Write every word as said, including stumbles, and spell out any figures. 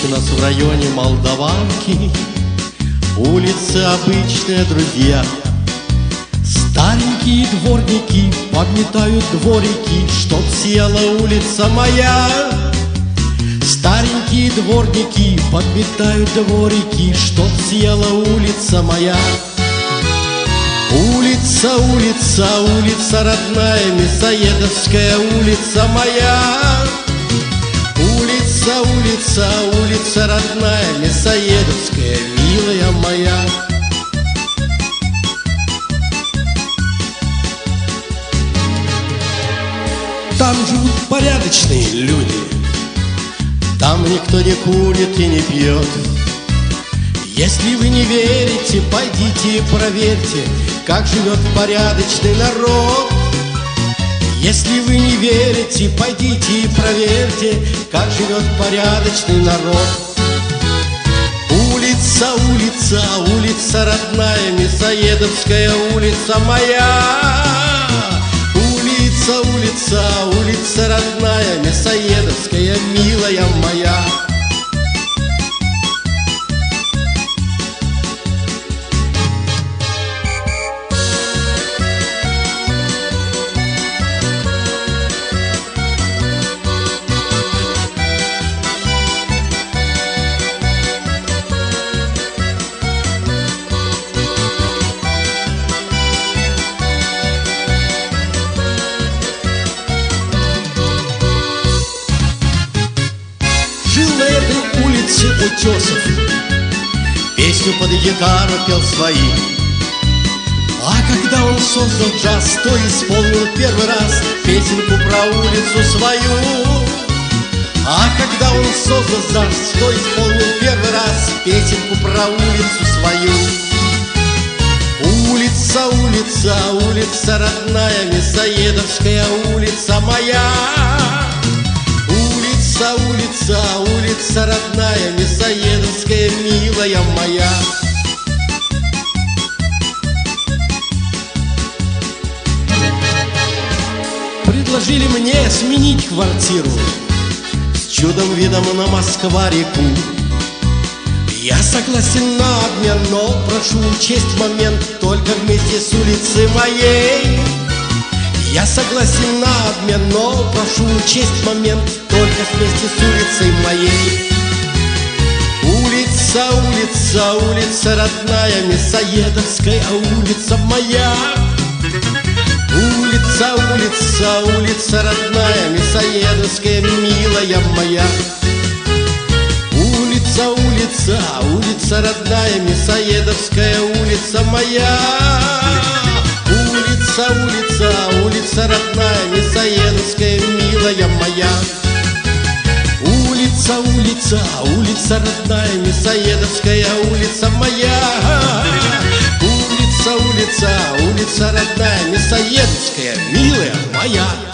Есть у нас в районе Молдаванки улица обычная, друзья. Старенькие дворники подметают дворики, чтоб сияла улица моя. Старенькие дворники подметают дворики, чтоб сияла улица моя. Улица, улица, улица родная, Мясоедовская улица моя. Улица, улица, улица родная, Мясоедовская, милая моя. Там живут порядочные люди, там никто не курит и не пьет. Если вы не верите, пойдите и проверьте, как живет порядочный народ. Если вы не верите, пойдите и проверьте, как живет порядочный народ. Улица, улица, улица родная, Мясоедовская улица моя. Улица, улица, улица родная, Мясоедовская, милая моя. Жил на этой улице Утесов, песню под гитару пел свои. А когда он создал джаз, то исполнил первый раз песенку про улицу свою. А когда он создал джаз, то исполнил первый раз песенку про улицу свою. Улица, улица, улица родная, Мясоедовская улица моя. Улица, улица, улица родная, Мясоедовская, милая моя. Предложили мне сменить квартиру с чудом видом на Москва-реку. Я согласен на обмен, но прошу учесть момент только вместе с улицей моей. Я согласен на обмен, но прошу учесть момент только вместе с улицей моей. Улица, улица, улица родная, Мясоедовская улица моя. Улица, улица, улица родная, Мясоедовская, милая моя. Улица, улица, улица родная, Мясоедовская улица моя. Улица, улица, улица родная, Мясоедовская, милая моя. Улица, улица, улица родная, Мясоедовская улица моя. Улица, улица, улица родная, Мясоедовская, милая моя.